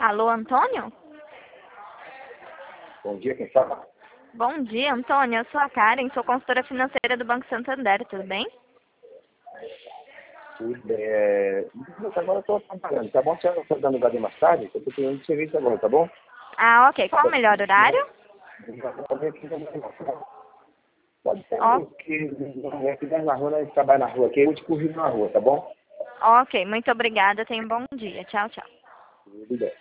Alô, Antônio? Bom dia, quem fala? Bom dia, Antônio. Eu sou a Karen, sou consultora financeira do Banco Santander, tudo bem? Tudo bem. Agora eu estou trabalhando, tá bom? Se eu estou dando lugar mais tarde, eu estou terminando de serviço agora, tá bom? Ah, ok. Qual o melhor horário? Pode ser Ó, que aqui na rua, nós trabalhamos na rua aqui, eu te corrijo na rua, tá bom? ok, muito obrigada. Tenha um bom dia. Tchau, tchau. Tudo bem.